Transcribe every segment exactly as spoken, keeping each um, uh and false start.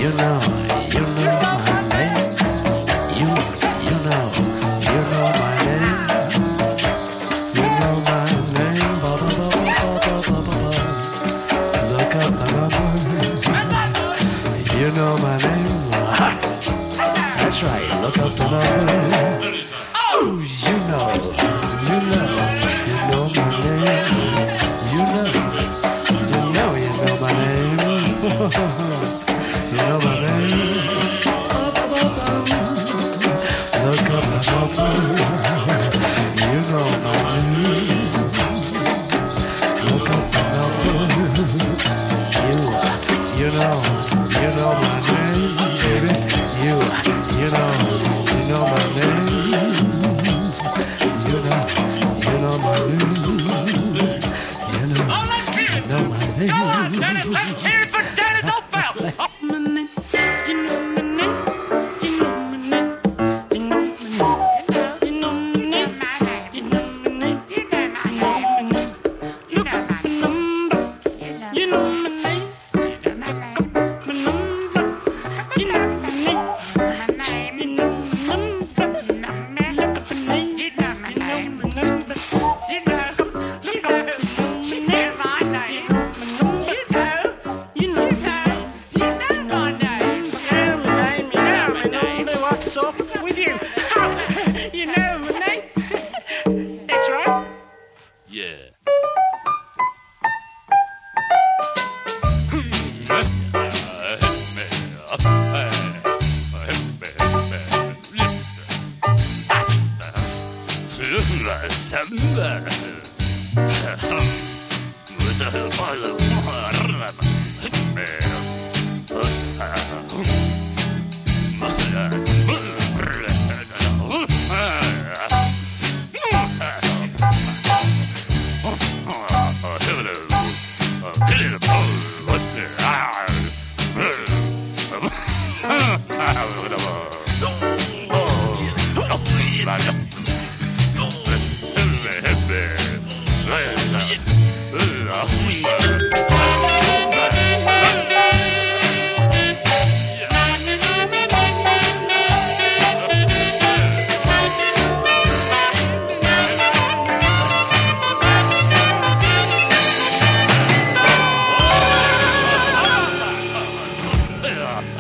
you know, you know my name. You, you know, you know my name. You know my name. Ba-ba-ba-ba-ba-ba-ba-ba. Look up the number. You know my name. That's right. Look up the number. Oh, you know, you know, you know my name. You know, you know, you know my name. You know my name. Look up the number. You know my name. Look up the number. You, you know, you know my name, baby. You, you know, you know my name. You know, you know my name. You know, you know my name. Go on, Dennis, let's hear it for Dennis Oakville. With you, you know my name. That's right. Yeah.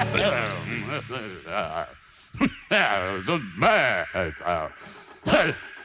The man.